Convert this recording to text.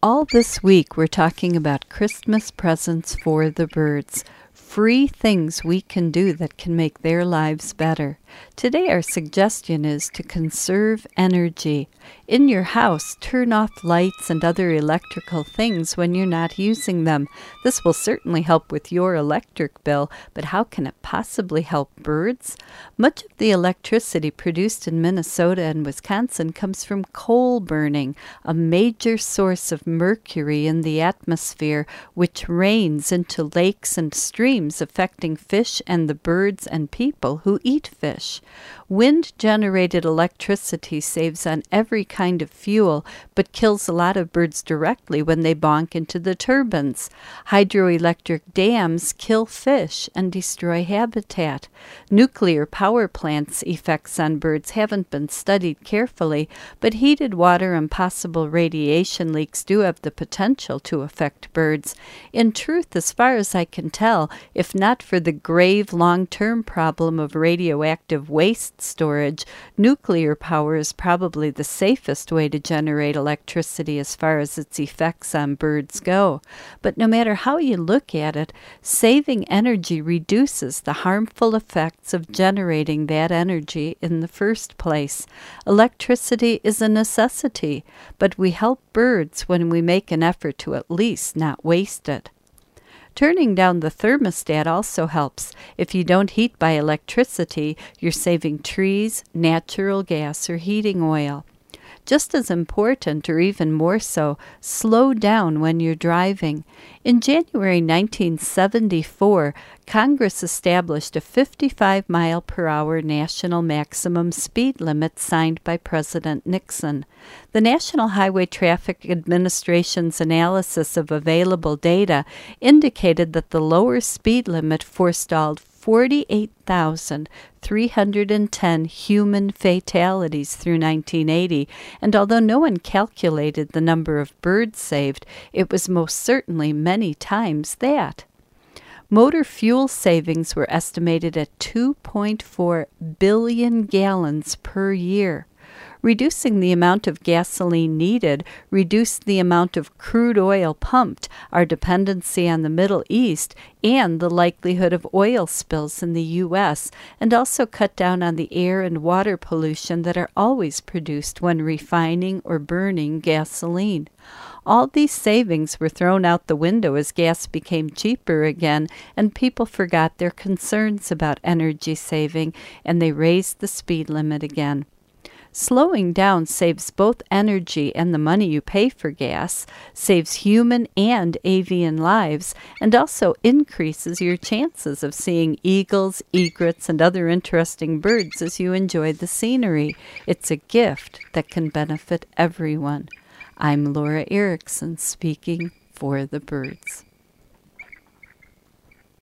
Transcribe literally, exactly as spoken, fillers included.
All this week, we're talking about Christmas presents for the birds. Free things we can do that can make their lives better. Today, our suggestion is to conserve energy. In your house, turn off lights and other electrical things when you're not using them. This will certainly help with your electric bill, but how can it possibly help birds? Much of the electricity produced in Minnesota and Wisconsin comes from coal burning, a major source of mercury in the atmosphere, which rains into lakes and streams, affecting fish and the birds and people who eat fish. Wind-generated electricity saves on every kind of fuel, but kills a lot of birds directly when they bonk into the turbines. Hydroelectric dams kill fish and destroy habitat. Nuclear power plants' effects on birds haven't been studied carefully, but heated water and possible radiation leaks do have the potential to affect birds. In truth, as far as I can tell, if not for the grave long-term problem of radioactive waste storage, nuclear power is probably the safest way to generate electricity as far as its effects on birds go. But no matter how you look at it, saving energy reduces the harmful effects of generating that energy in the first place. Electricity is a necessity, but we help birds when we make an effort to at least not waste it. Turning down the thermostat also helps. If you don't heat by electricity, you're saving trees, natural gas, or heating oil. Just as important, or even more so, slow down when you're driving. In January nineteen seventy-four, Congress established a fifty-five mile per hour national maximum speed limit signed by President Nixon. The National Highway Traffic Administration's analysis of available data indicated that the lower speed limit forestalled forty-eight thousand three hundred ten human fatalities through nineteen eighty, and although no one calculated the number of birds saved, it was most certainly many times that. Motor fuel savings were estimated at two point four billion gallons per year. Reducing the amount of gasoline needed reduced the amount of crude oil pumped, our dependency on the Middle East, and the likelihood of oil spills in the U S, and also cut down on the air and water pollution that are always produced when refining or burning gasoline. All these savings were thrown out the window as gas became cheaper again, and people forgot their concerns about energy saving, and they raised the speed limit again. Slowing down saves both energy and the money you pay for gas, saves human and avian lives, and also increases your chances of seeing eagles, egrets, and other interesting birds as you enjoy the scenery. It's a gift that can benefit everyone. I'm Laura Erickson, speaking for the birds.